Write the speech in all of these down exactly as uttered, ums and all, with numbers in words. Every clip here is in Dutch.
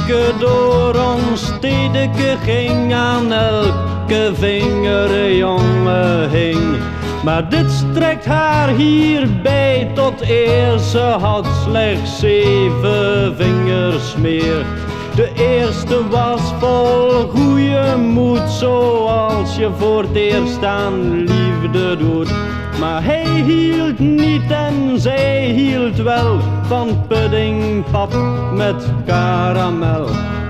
Mieke door ons stedeke ging, aan elke vinger een jongen hing. Maar dit strekt haar hierbij tot eer, ze had slechts zeven vingers meer. De eerste was vol goeie moed, zoals je voor het eerst aan liefde doet. Maar hij hield niet en zij hield wel van puddingpap met karamel.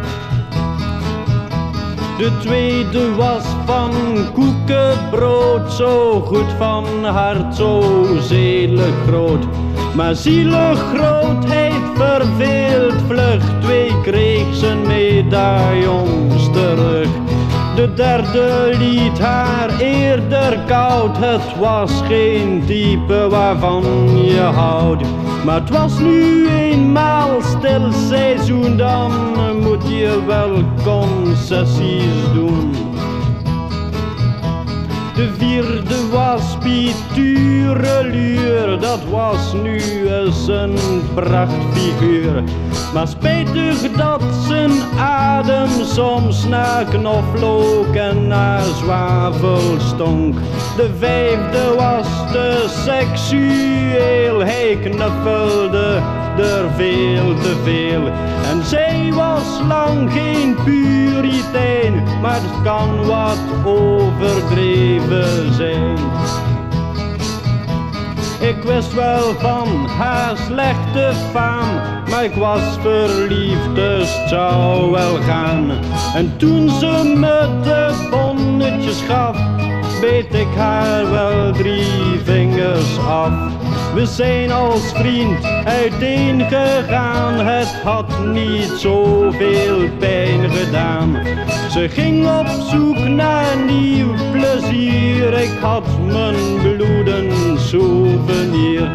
De tweede was van koekenbrood, zo goed van hart, zo zedelijk groot. Maar zielig grootheid verveelt vlug, twee kreeg zijn medaillons terug. De derde liet haar eerder koud, het was geen type waarvan je houdt. Maar het was nu eenmaal stil seizoen, dan moet je wel concessies doen. De vierde was Piet Tureluur, dat was nu eens een prachtfiguur. Maar spijtig dat zijn adem soms naar knoflook en naar zwavel stonk. De vijfde was te seksueel, hij knuffelde er veel te veel. En zij was lang geen puritein, maar het kan wat overdreven zijn. Ik wist wel van haar slechte faam, maar ik was verliefd, dus het zou wel gaan. En toen ze me de bonnetjes gaf, beet ik haar wel drie vingers af. We zijn als vriend uiteen gegaan, het had niet zoveel pijn gedaan. Ze ging op zoek naar nieuw plezier, ik had mijn bloeden souvenir.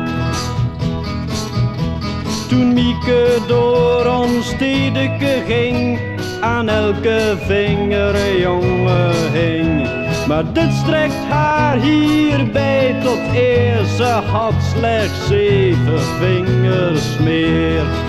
Toen Mieke door ons stedeke ging, aan elke vinger een jongen hing. Maar dit strekt haar hierbij tot eer, ze had slechts zeven vingers meer.